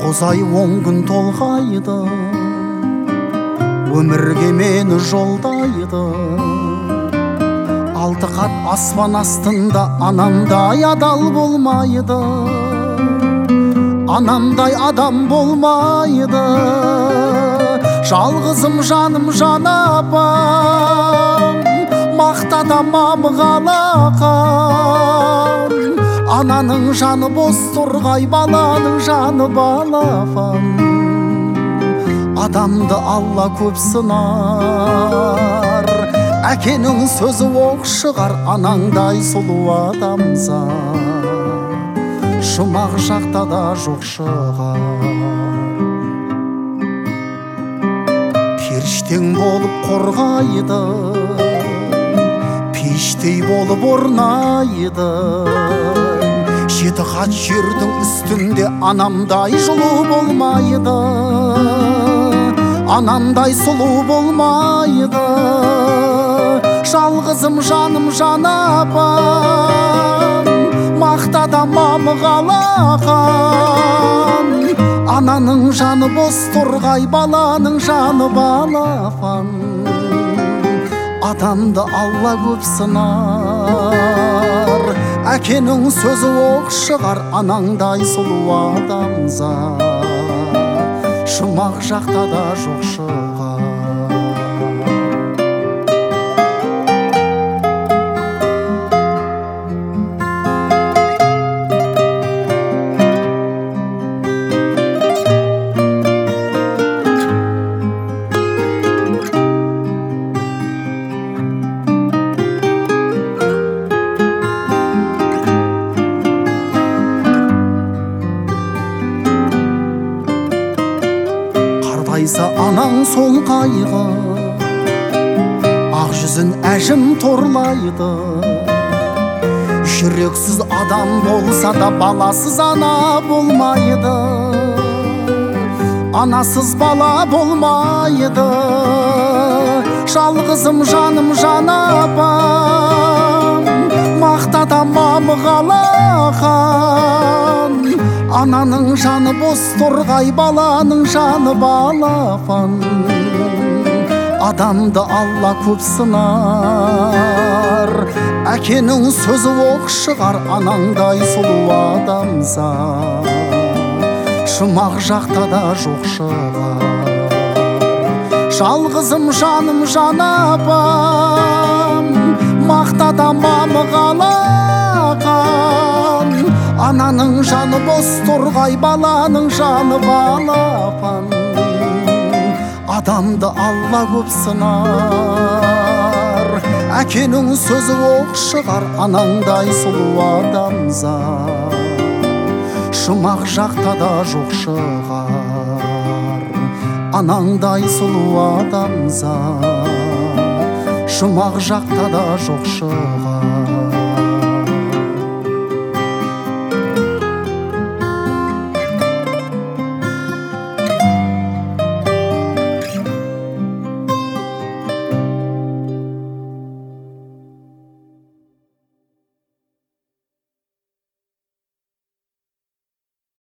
Тозай 10 күн толғайды, өмірге мені жолдайды. 6 қат аспан астында анамдай адал болмайды, анамдай адам болмайды. Жалғызым жаным жан апам, мақтадамам қалақам. Ананың жаны бос тұрғай, баланың жаны балапан. Адамды Алла көп сынар, әкенің сөзі оқ шығар. Анаңдай сұлу адамзат жұмақ жақта да жоқ шығар. Періштең болып қорғайды, пештей болып орнайды. 7 қат жердің үстінде анамдай жылу болмайды, анамдай сұлу болмайды. Жалғызым жаным жан апам, мақтадамам қалақам. Ананың жаны бос тұрғай, баланың жаны балапан. Адамды Алла көп сынар, әкенің сөзі оқ шығар. Анаңдай сұлу адамзат жұмақ жақта да жоқ шығар. Анаң сол қайғы, ақ жүзін әжім торлайды. Жүрексіз адам болса да баласыз ана болмайды, анасыз бала болмайды. Жалғызым жаным жан апам, мақтадамам қалақам. Ананың жаны бос тұрғай, баланың жаны балапан. Адамды Алла көп сынар, әкенің сөзі оқ шығар. Анаңдай сұлу адамзат жұмақ жақта да жоқ шығар. Жалғызым жаным жан апам, мақтадамам қалақам. Ананың жаны бос тұрғай, баланың жаны балапан. Адамды Алла көп сынар, әкенің сөзі оқ шығар. Анаңдай сұлу адамзат жұмақ жақта да жоқ шығар. Анаңдай сұлу адамзат жұмақ жақта да жоқ шығар.